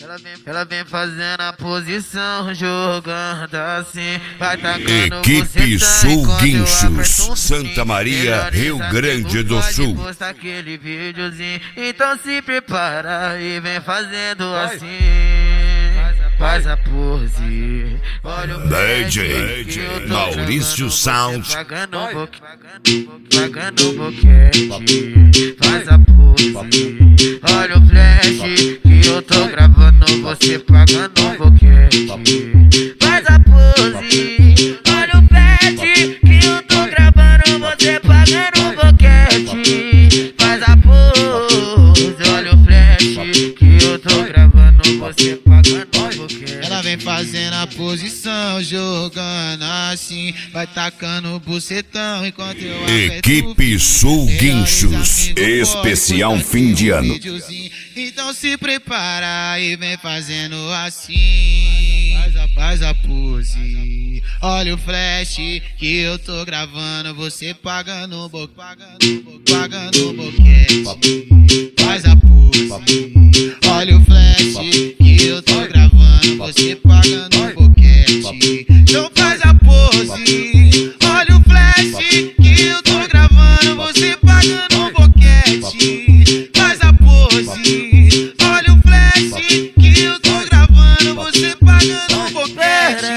Ela vem fazendo a posição, jogando assim, vai tacando Equipe Sul Guinchos, um Santa Maria, Rio Grande do Sul. Postar aquele videozinho, então se prepara e vem fazendo assim. Faz a pose, olha o DJ Maurício Sound. pagando boquete. Faz a pose, olha o flash que eu tô gravando você pagando boquete. Faz a pose, olha o flash que eu tô gravando você pagando boquete. Faz a pose, olha o flash que eu tô gravando você pagando boquete. Ela vem fazendo a posição, jogando assim, vai tacando bucetão enquanto eu aperto. Equipe Sul Guinchos, especial fim de ano. Então se prepara e vem fazendo assim. Faz a pose, olha o flash que eu tô gravando você pagando boquete. Faz a pose, olha o flash que eu tô gravando você pagando boquete. Então faz a pose, olha o flash que eu tô gravando você pagando boquete. Faz a pose, olha o flash que eu tô gravando você pagando boquete.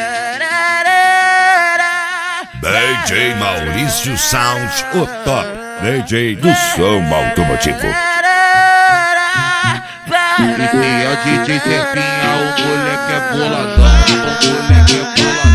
DJ Maurício Sound, o top DJ do som automotivo. E é o DJ Serpinha, o moleque é boladão, o moleque é boladão.